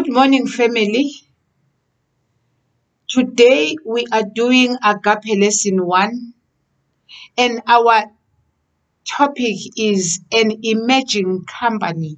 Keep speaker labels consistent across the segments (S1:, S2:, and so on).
S1: Good morning, family. Today we are doing Agape Lesson 1, and our topic is an emerging company.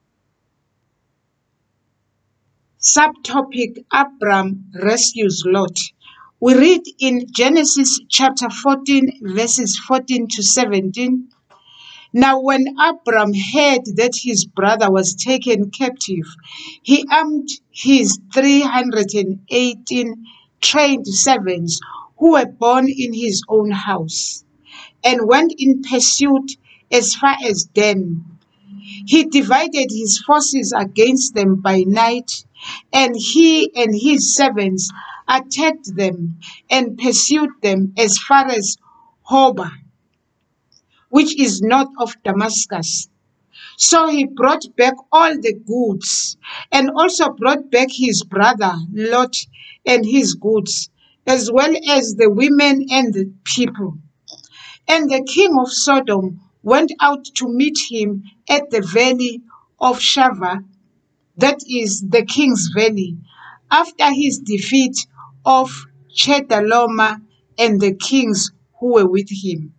S1: Subtopic: Abram rescues Lot. We read in Genesis chapter 14, verses 14 to 17. Now when Abram heard that his brother was taken captive, he armed his 318 trained servants who were born in his own house, and went in pursuit as far as Dan. He divided his forces against them by night, and he and his servants attacked them and pursued them as far as Hobah, which is north of Damascus. So he brought back all the goods, and also brought back his brother Lot and his goods, as well as the women and the people. And the king of Sodom went out to meet him at the valley of Shaveh, that is the king's valley, after his defeat of Chedorlaomer and the kings who were with him.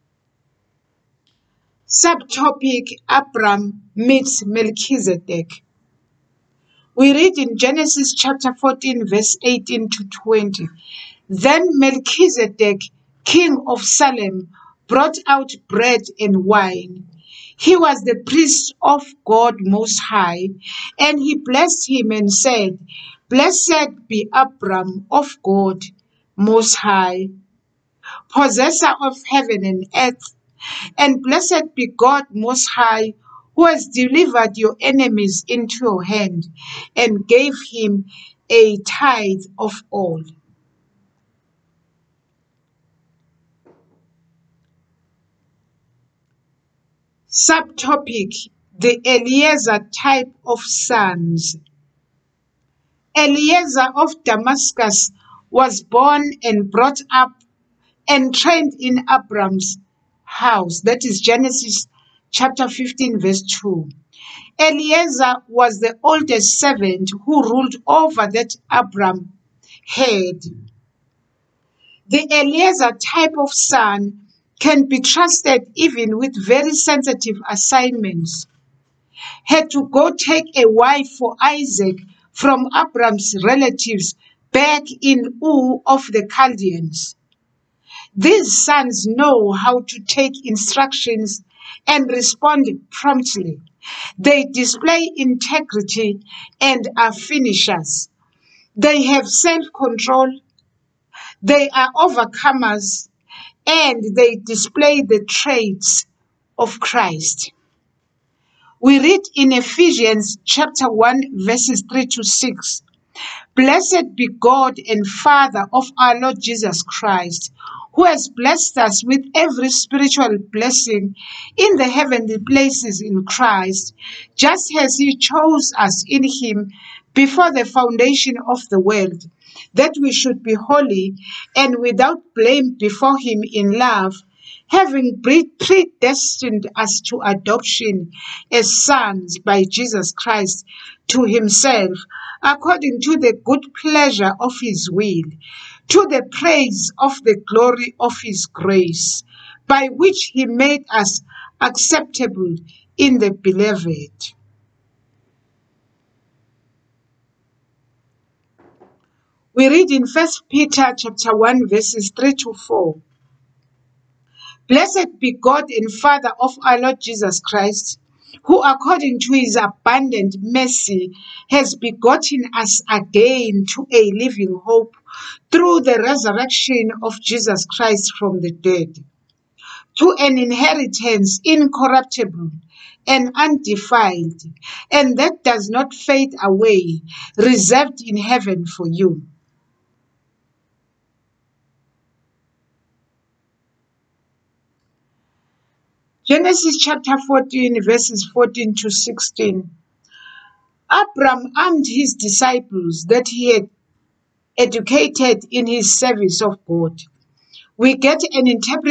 S1: Subtopic: Abram meets Melchizedek. We read in Genesis chapter 14, verse 18 to 20. Then Melchizedek, king of Salem, brought out bread and wine. He was the priest of God Most High, and he blessed him and said, Blessed be Abram of God Most High, possessor of heaven and earth, and blessed be God Most High, who has delivered your enemies into your hand, and gave him a tithe of all. Subtopic: the Eliezer type of sons. Eliezer of Damascus was born and brought up and trained in Abram's house. That is Genesis chapter 15, verse 2. Eliezer was the oldest servant who ruled over that Abram had. The Eliezer type of son can be trusted even with very sensitive assignments. Had to go take a wife for Isaac from Abram's relatives back in Ur of the Chaldeans. These sons know how to take instructions and respond promptly. They display integrity and are finishers. They have self-control. They are overcomers, and they display the traits of Christ. We read in Ephesians chapter 1, verses 3 to 6. Blessed be God and Father of our Lord Jesus Christ, who has blessed us with every spiritual blessing in the heavenly places in Christ, just as he chose us in him before the foundation of the world, that we should be holy and without blame before him in love, having predestined us to adoption as sons by Jesus Christ to himself, according to the good pleasure of his will, to the praise of the glory of his grace, by which he made us acceptable in the beloved. We read in 1 Peter chapter 1, verses 3 to 4. Blessed be God and Father of our Lord Jesus Christ, who according to his abundant mercy has begotten us again to a living hope through the resurrection of Jesus Christ from the dead, to an inheritance incorruptible and undefiled, and that does not fade away, reserved in heaven for you. Genesis chapter 14, verses 14 to 16. Abram armed his disciples that he had educated in his service of God. We get an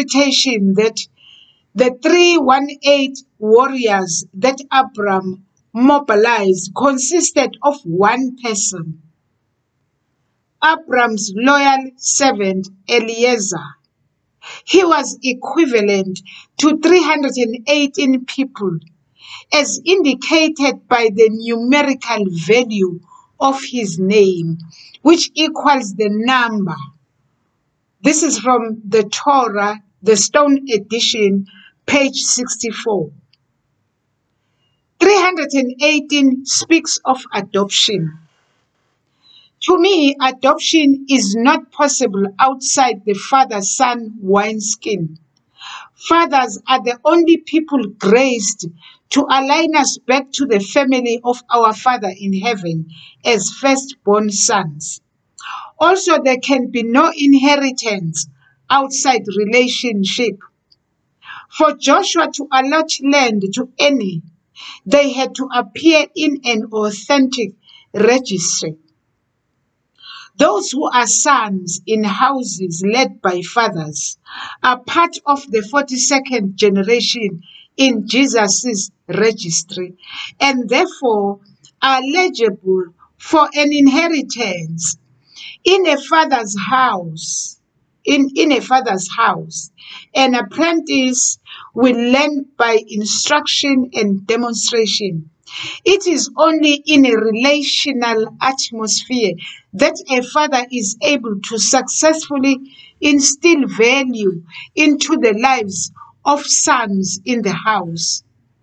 S1: interpretation that the 318 warriors that Abram mobilized consisted of one person, Abram's loyal servant Eliezer. He was equivalent to 318 people, as indicated by the numerical value of his name, which equals the number. This is from the Torah, the Stone Edition, page 64. 318 speaks of adoption. To me, adoption is not possible outside the father-son wineskin. Fathers are the only people graced to align us back to the family of our Father in heaven as firstborn sons. Also, there can be no inheritance outside relationship. For Joshua to allot land to any, they had to appear in an authentic registry. Those who are sons in houses led by fathers are part of the 42nd generation in Jesus' registry, and therefore are eligible for an inheritance in a father's house. In a father's house, an apprentice will learn by instruction and demonstration. It is only in a relational atmosphere that a father is able to successfully instill value into the lives of sons in the house.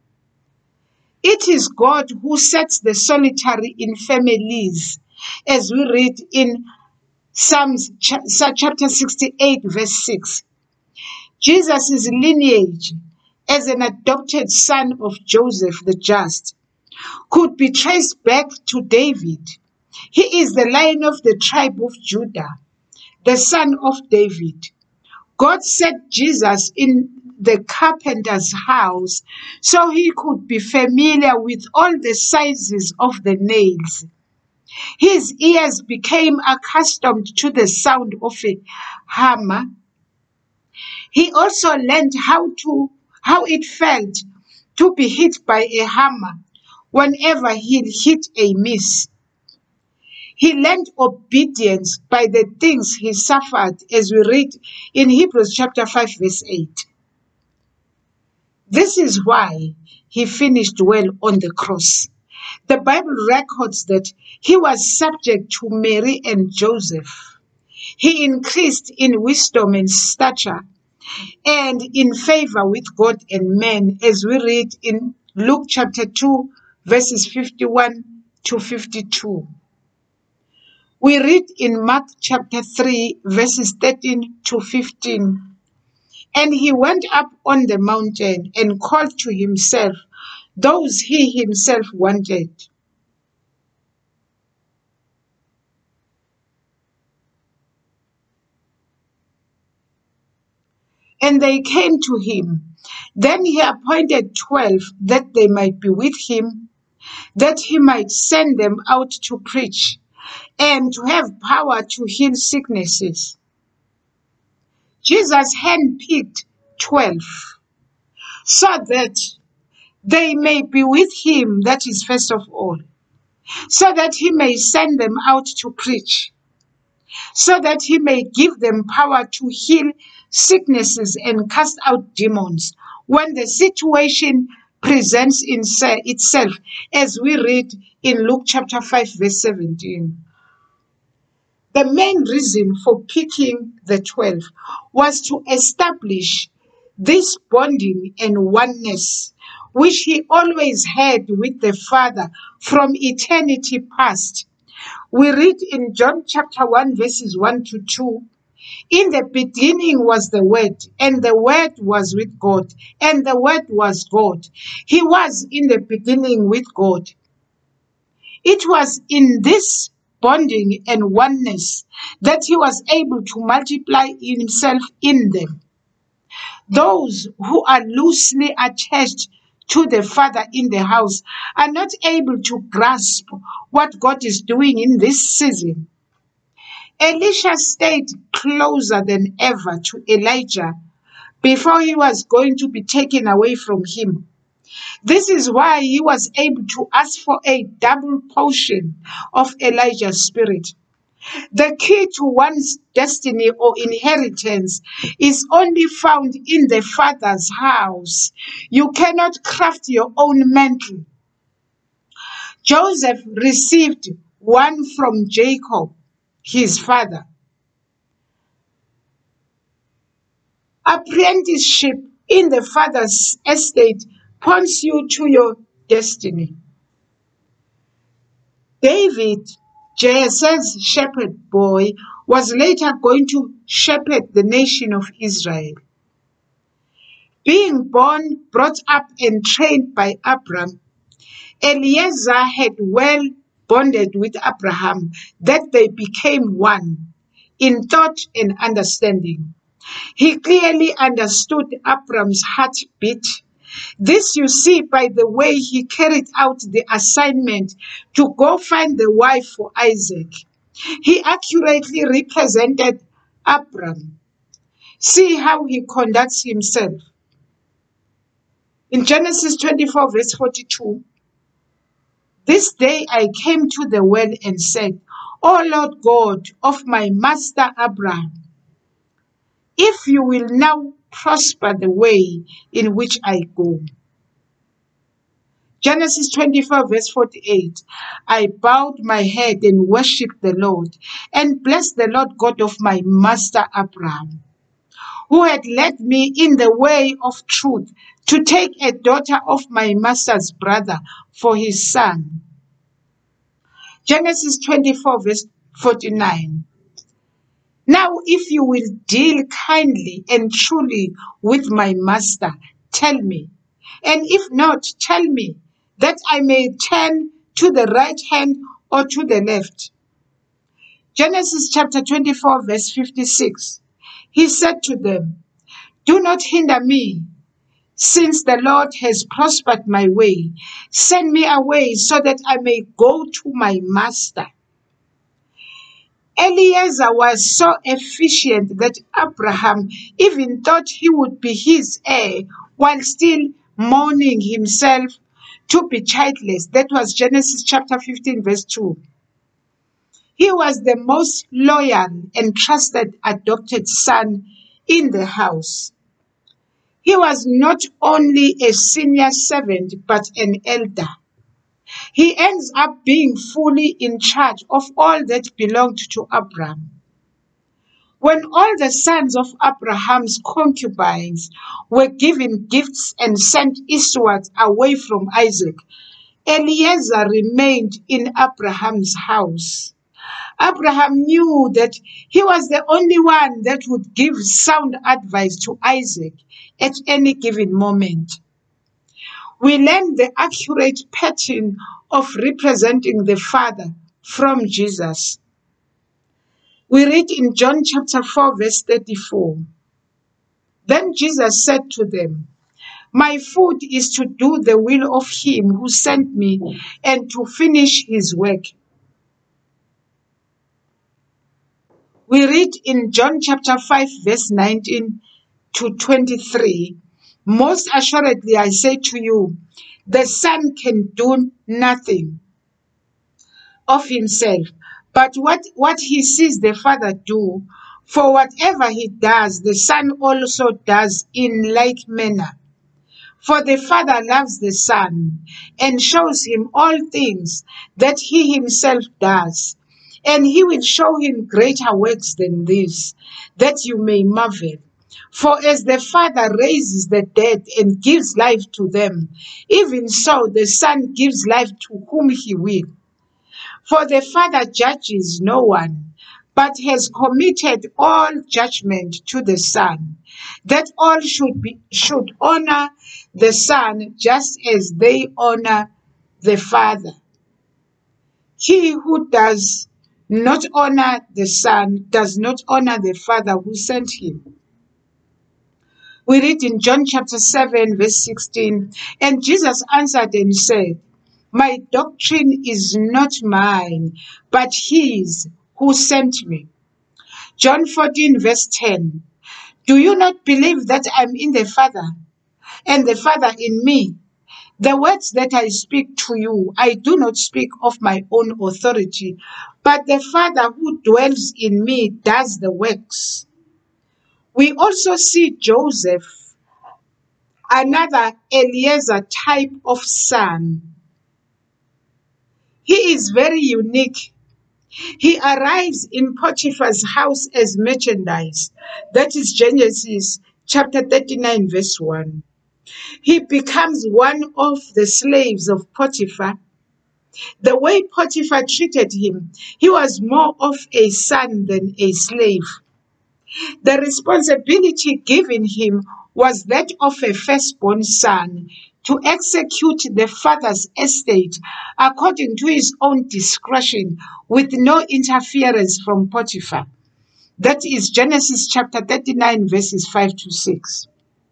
S1: It is God who sets the solitary in families, as we read in Psalms chapter 68, verse 6. Jesus' lineage as an adopted son of Joseph the Just could be traced back to David. He is the Lion of the tribe of Judah, the son of David. God set Jesus in the carpenter's house so he could be familiar with all the sizes of the nails. His ears became accustomed to the sound of a hammer. He also learned how it felt to be hit by a hammer whenever he hit a miss. He learned obedience by the things he suffered, as we read in Hebrews chapter 5, verse 8. This is why he finished well on the cross. The Bible records that he was subject to Mary and Joseph. He increased in wisdom and stature and in favor with God and men, as we read in Luke chapter 2, verses 51 to 52. We read in Mark chapter 3, verses 13 to 15. And he went up on the mountain and called to himself those he himself wanted. And they came to him. Then he appointed 12 that they might be with him, that he might send them out to preach and to have power to heal sicknesses. Jesus handpicked 12 so that they may be with him, that is first of all, so that he may send them out to preach, so that he may give them power to heal sicknesses and cast out demons when the situation presents itself, as we read in Luke chapter 5, verse 17. The main reason for picking the 12 was to establish this bonding and oneness which he always had with the Father from eternity past. We read in John chapter 1, verses 1 to 2, in the beginning was the Word, and the Word was with God, and the Word was God. He was in the beginning with God. It was in this bonding and oneness that he was able to multiply himself in them. Those who are loosely attached to the Father in the house are not able to grasp what God is doing in this season. Elisha stayed closer than ever to Elijah before he was going to be taken away from him. This is why he was able to ask for a double portion of Elijah's spirit. The key to one's destiny or inheritance is only found in the Father's house. You cannot craft your own mantle. Joseph received one from Jacob, his father. Apprenticeship in the Father's estate points you to your destiny. David, Jesse's shepherd boy, was later going to shepherd the nation of Israel. Being born, brought up, and trained by Abram, Eliezer had well bonded with Abraham that they became one in thought and understanding. He clearly understood Abram's heartbeat. This you see by the way he carried out the assignment to go find the wife for Isaac. He accurately represented Abram. See how he conducts himself. In Genesis 24, verse 42, this day I came to the well and said, O Lord God of my master Abraham, if you will now prosper the way in which I go. Genesis 24, verse 48, I bowed my head and worshipped the Lord and blessed the Lord God of my master Abraham, who had led me in the way of truth to take a daughter of my master's brother for his son. Genesis 24, verse 49. Now, if you will deal kindly and truly with my master, tell me. And if not, tell me, that I may turn to the right hand or to the left. Genesis chapter 24, verse 56. He said to them, do not hinder me, since the Lord has prospered my way. Send me away so that I may go to my master. Eliezer was so efficient that Abraham even thought he would be his heir while still mourning himself to be childless. That was Genesis chapter 15, verse 2. He was the most loyal and trusted adopted son in the house. He was not only a senior servant, but an elder. He ends up being fully in charge of all that belonged to Abraham. When all the sons of Abraham's concubines were given gifts and sent eastwards away from Isaac, Eliezer remained in Abraham's house. Abraham knew that he was the only one that would give sound advice to Isaac at any given moment. We learn the accurate pattern of representing the Father from Jesus. We read in John chapter 4, verse 34. Then Jesus said to them, my food is to do the will of him who sent me and to finish his work. We read in John chapter 5, verse 19 to 23, most assuredly I say to you, the Son can do nothing of himself, but what he sees the Father do, for whatever he does, the Son also does in like manner. For the Father loves the Son and shows him all things that he himself does, and he will show him greater works than this, that you may marvel. For as the Father raises the dead and gives life to them, even so the Son gives life to whom he will. For the Father judges no one, but has committed all judgment to the Son, that all should honor the Son just as they honor the Father. He who does not honor the Son does not honor the Father who sent him. We read in John chapter 7, verse 16, and Jesus answered and said, my doctrine is not mine, but his who sent me. John 14, verse 10, do you not believe that I'm in the Father, and the Father in me? The words that I speak to you, I do not speak of my own authority, but the Father who dwells in me does the works. We also see Joseph, another Eliezer type of son. He is very unique. He arrives in Potiphar's house as merchandise. That is Genesis chapter 39, verse 1. He becomes one of the slaves of Potiphar. The way Potiphar treated him, he was more of a son than a slave. The responsibility given him was that of a firstborn son to execute the father's estate according to his own discretion with no interference from Potiphar. That is Genesis chapter 39, verses 5 to 6.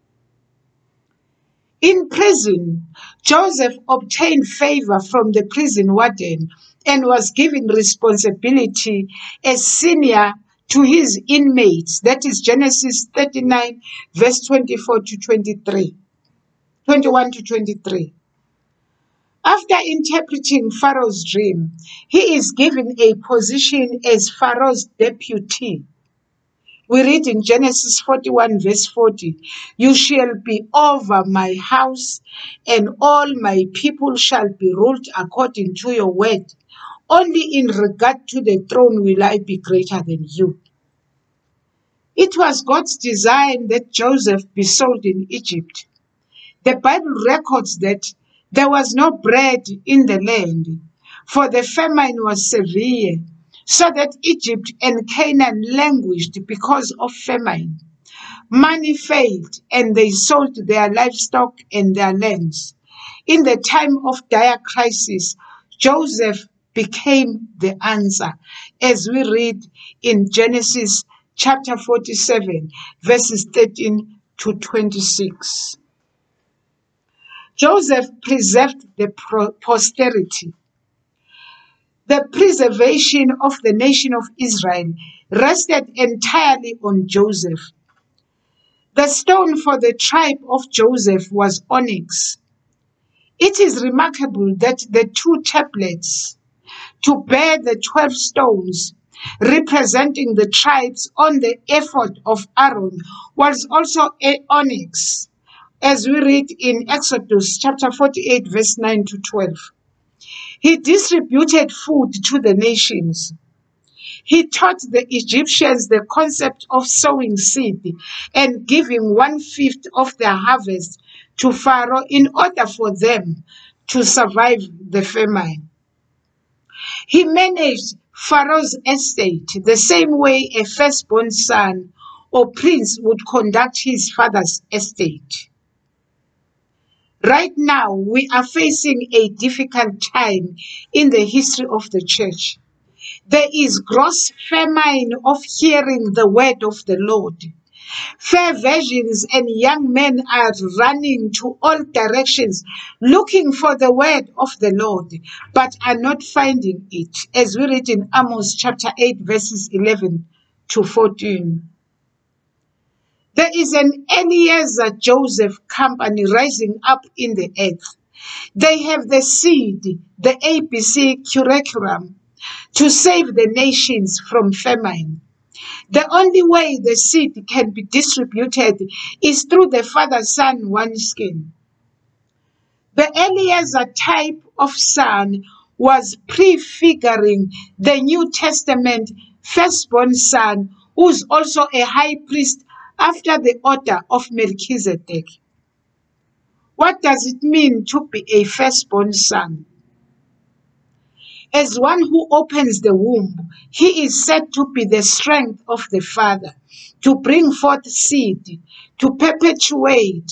S1: In prison, Joseph obtained favor from the prison warden and was given responsibility as senior to his inmates. That is Genesis 39, verse 24 to 23, 21 to 23. After interpreting Pharaoh's dream, he is given a position as Pharaoh's deputy. We read in Genesis 41, verse 40, "You shall be over my house, and all my people shall be ruled according to your word. Only in regard to the throne will I be greater than you." It was God's design that Joseph be sold in Egypt. The Bible records that there was no bread in the land, for the famine was severe, so that Egypt and Canaan languished because of famine. Money failed, and they sold their livestock and their lands. In the time of dire crisis, Joseph became the answer, as we read in Genesis chapter 47, verses 13 to 26. Joseph preserved the posterity. The preservation of the nation of Israel rested entirely on Joseph. The stone for the tribe of Joseph was onyx. It is remarkable that the two tablets to bear the 12 stones representing the tribes on the ephod of Aaron was also onyx, as we read in Exodus chapter 48, verse 9 to 12. He distributed food to the nations. He taught the Egyptians the concept of sowing seed and giving 1/5 of their harvest to Pharaoh in order for them to survive the famine. He managed Pharaoh's estate the same way a firstborn son or prince would conduct his father's estate. Right now, we are facing a difficult time in the history of the church. There is gross famine of hearing the word of the Lord. Fair virgins and young men are running to all directions, looking for the word of the Lord, but are not finding it, as we read in Amos chapter 8, verses 11 to 14. There is an Eliezer Joseph company rising up in the earth. They have the seed, the ABC curriculum, to save the nations from famine. The only way the seed can be distributed is through the father-son wineskin. The Eliezer type of son was prefiguring the New Testament firstborn son, who's also a high priest after the order of Melchizedek. What does it mean to be a firstborn son? As one who opens the womb, he is said to be the strength of the father, to bring forth seed, to perpetuate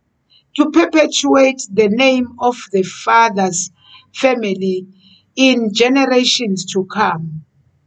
S1: the name of the father's family in generations to come.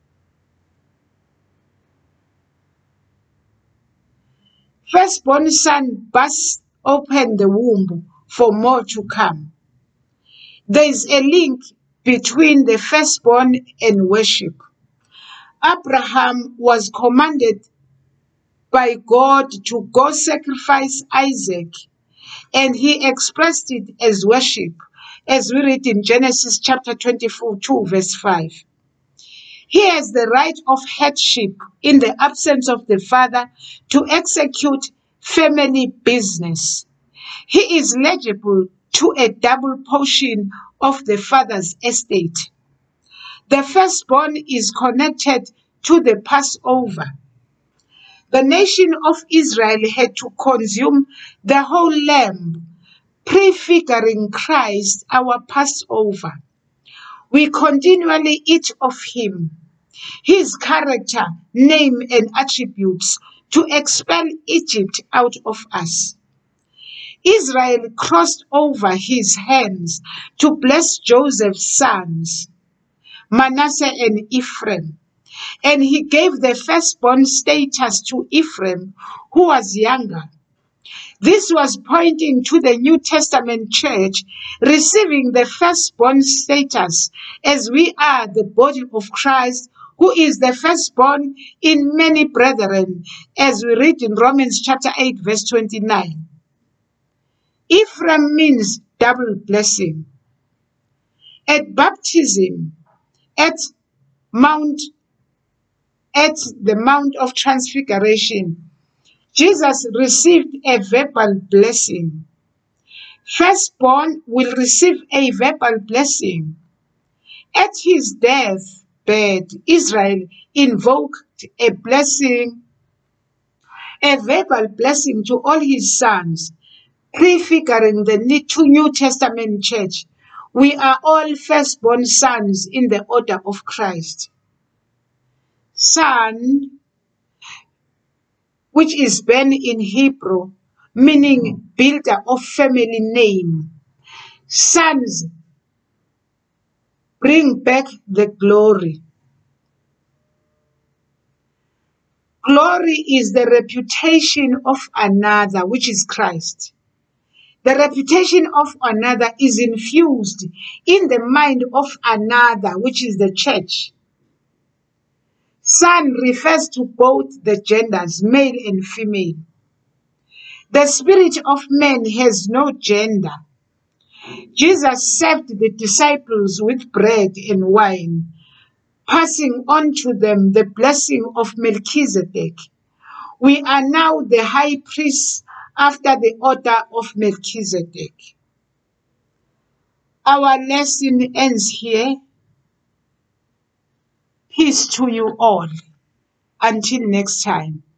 S1: Firstborn son busts open the womb for more to come. There is a link between the firstborn and worship. Abraham was commanded by God to go sacrifice Isaac. and he expressed it as worship, as we read in Genesis chapter 24, 2, verse 5. He has the right of headship in the absence of the father to execute family business. He is eligible to a double portion of the father's estate. The firstborn is connected to the Passover. The nation of Israel had to consume the whole lamb, prefiguring Christ, our Passover. We continually eat of him, his character, name, and attributes to expel Egypt out of us. Israel crossed over his hands to bless Joseph's sons, Manasseh and Ephraim, and he gave the firstborn status to Ephraim, who was younger. This was pointing to the New Testament church receiving the firstborn status, as we are the body of Christ, who is the firstborn in many brethren, as we read in Romans chapter 8, verse 29. Ephraim means double blessing. At baptism, at the Mount of Transfiguration, Jesus received a verbal blessing. Firstborn will receive a verbal blessing. At his deathbed, Israel invoked a blessing, a verbal blessing to all his sons, prefiguring the New Testament church. We are all firstborn sons in the order of Christ. Son, which is Ben in Hebrew, meaning builder of family name. Sons bring back the glory. Glory is the reputation of another, which is Christ. The reputation of another is infused in the mind of another, which is the church. Son refers to both the genders, male and female. The spirit of man has no gender. Jesus served the disciples with bread and wine, passing on to them the blessing of Melchizedek. We are now the high priests after the order of Melchizedek. Our lesson ends here. Peace to you all. Until next time.